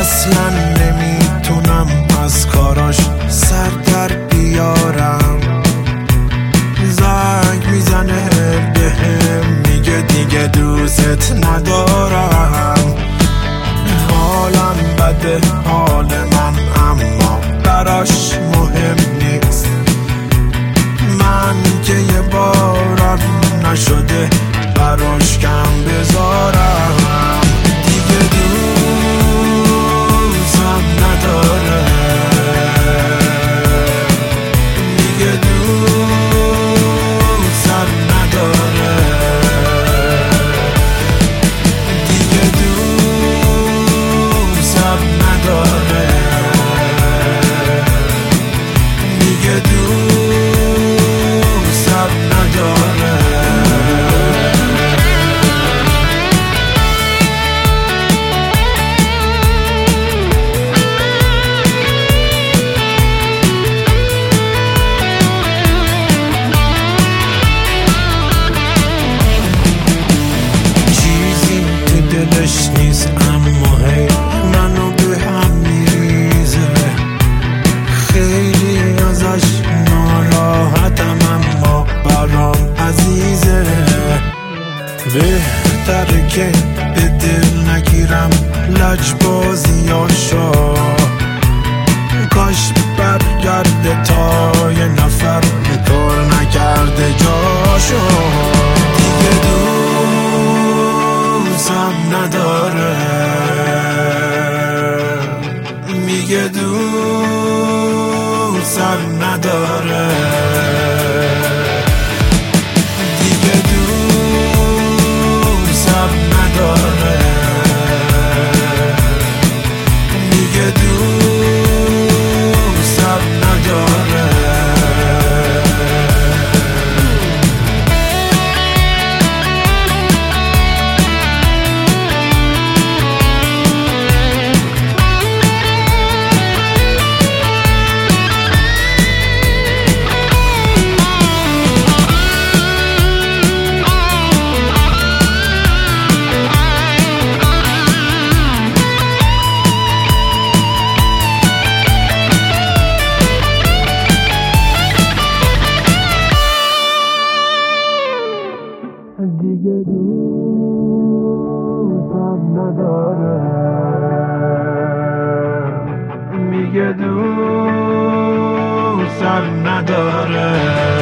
اصلا نمیتونم از کاراش سر در بیارم. زنگ میزنه بهم میگه دیگه دوست ندارم. حالم بده حال من اما براش مهم نیست. من که یه بارم نشده براش کم بذارم. دیگه دوستم نداره، دیگه دوستم نداره، دیگه دوستم نداره، دیگه دوستم نداره. دلش نیست اما هی منو به هم میریزه. خیلی ازش ناراحتم اما برام عزیزه. بهتره که به دل نگیرم لجبازیاشو. کاش برگرده تا یه نفر کار نکرده جاشو. دیگه دوستم نداره، میگه دوستم نداره، دیگه دوستم نداره، میگه دوستم نداره. دیگه دوستم نداره، میگه دوستم نداره.